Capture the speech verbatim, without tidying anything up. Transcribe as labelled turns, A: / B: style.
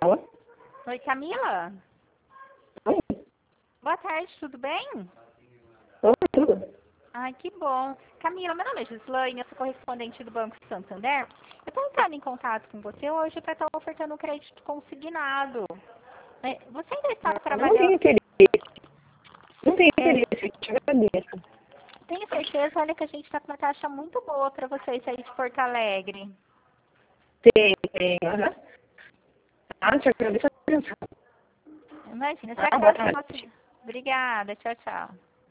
A: Alô?
B: Oi, Camila?
A: Oi?
B: Boa tarde, tudo bem?
A: Oi, tudo?
B: Ai, que bom. Camila, meu nome é Gislaine, eu sou correspondente do Banco Santander. Eu estou entrando em contato com você hoje para estar ofertando um crédito consignado. É, Você ainda está
A: Ah, não tenho
B: trabalhando...
A: interesse. Não tenho
B: É,
A: interesse, eu te agradeço.
B: tenho certeza, olha, que a gente está com uma taxa muito boa para vocês aí de Porto Alegre.
A: Tem, tem, aham. Ah, te agradeço a atenção.
B: Imagina, será
A: Ah,
B: que
A: boa
B: você
A: tarde.
B: consegue... Obrigada, tchau, tchau.